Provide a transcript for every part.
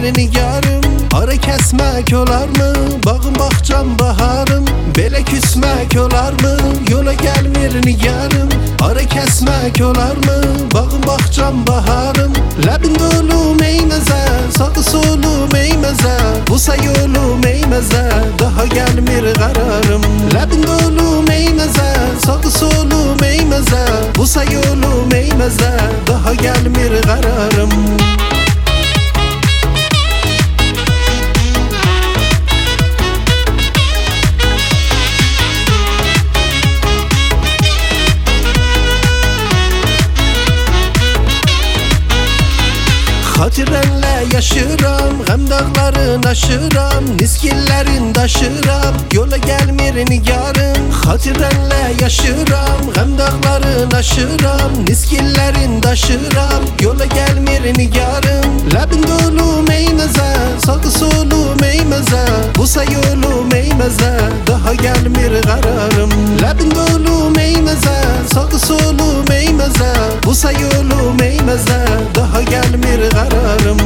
nigarım. Ara kesmek olar mı? Bağım bahçam baharım. Belə küsmek olar mı? Yola gelmir nigarım. Ara kesmek olar mı? Bağım bahçam baharım. Ləbin dolu meymezə, sağı solu meymezə. Busa yolu meymezə, daha gelmir kararım. Ləbin dolu meymezə, sağı solu meymezə. Busa yolu meymezə, daha gelmir kararım. Xatirənlə yaşıram, qəm dağların aşıram. Niskillerin daşıram, yola gelmir nigarım. Xatirənlə yaşıram, qəm dağların aşıram. Niskillerin daşıram, yola gelmir nigarım. Ləbin dolu meymezə, sağı solu meymezə. Busa yolu meymezə, daha gelmir kararım. Ləbin dolu meymezə, sağı solu meymezə. Busa yolu meymezə, daha gelmir kararım.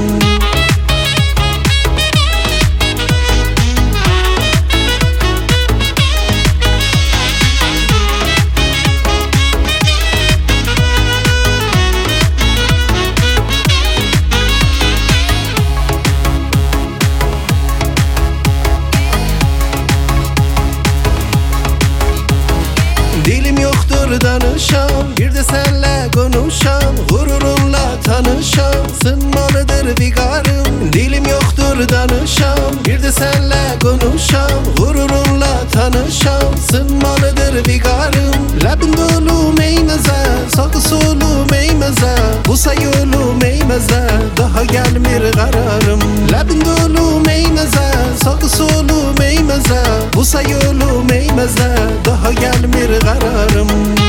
Dilim yoktur danışam, bir de senle konuşam. Gururumla tanışam, sınmalıdır vigarım. Dilim yoktur danışam, bir de senle konuşam. Gururumla tanışam, sınmalıdır vigarım. Ləbin dolu meymezə, sağı solu meymezə. Busa yolu meymezə, daha gelmir kararım. Ləbin dolu meymezə, sağı solu meymezə. Busa yolu meymezə, daha gelmir kararım.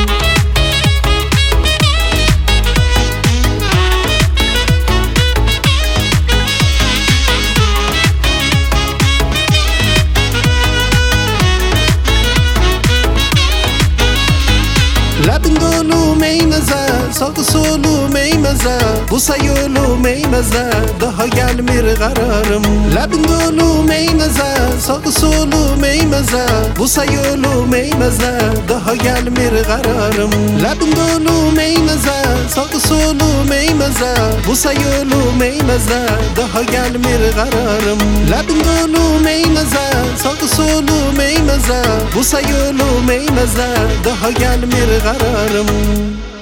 Ləbin dolu meymezə, sağı solu meymezə. Busa yolu meymezə, daha gelmir kararım. Ləbin dolu meymezə, sağı solu meymezə. Busa yolu meymezə, daha gelmir kararım. Ləbin dolu meymezə, sağı solu meymezə. Busa yolu meymezə, daha gelmir kararım. Ləbin dolu meymezə, sağı solu meymezə. Busa yolu meymezə, daha gelmir kararım.